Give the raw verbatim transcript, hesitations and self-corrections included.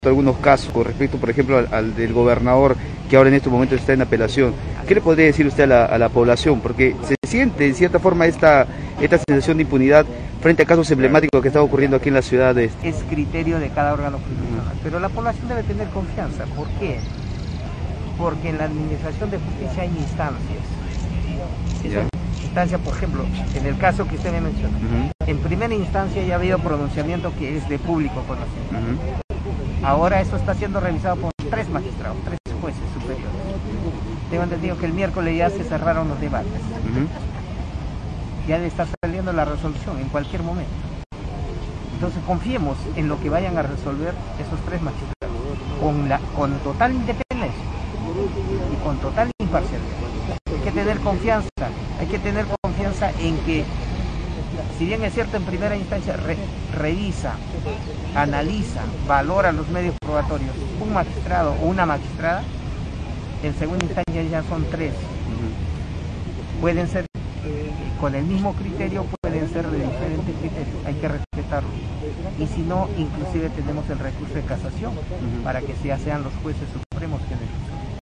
algunos casos con respecto, por ejemplo, al, al del gobernador que ahora en estos momentos está en apelación. ¿Qué le podría decir usted a la, a la población? Porque se siente en cierta forma esta, esta sensación de impunidad frente a casos emblemáticos que están ocurriendo aquí en la ciudad. De... Es criterio de cada órgano jurisdiccional, pero la población debe tener confianza. ¿Por qué? Porque en la administración de justicia hay instancias. Esa instancia, por ejemplo, en el caso que usted me menciona, uh-huh. en primera instancia ya ha habido pronunciamiento que es de público conocimiento. Uh-huh. Ahora eso está siendo revisado por tres magistrados, tres jueces superiores. Tengo entendido que el miércoles ya se cerraron los debates. Uh-huh. Ya debe estar saliendo la resolución en cualquier momento. Entonces confiemos en lo que vayan a resolver esos tres magistrados, con, la, con total independencia y con total imparcialidad. Hay que tener confianza, hay que tener confianza en que, si bien es cierto, en primera instancia re, revisa, analiza, valora los medios probatorios un magistrado o una magistrada, en segunda instancia ya son tres. Pueden ser con el mismo criterio, pueden ser de diferentes criterios, hay que respetarlo. Y si no, inclusive tenemos el recurso de casación, uh-huh. para que ya sean los jueces supremos que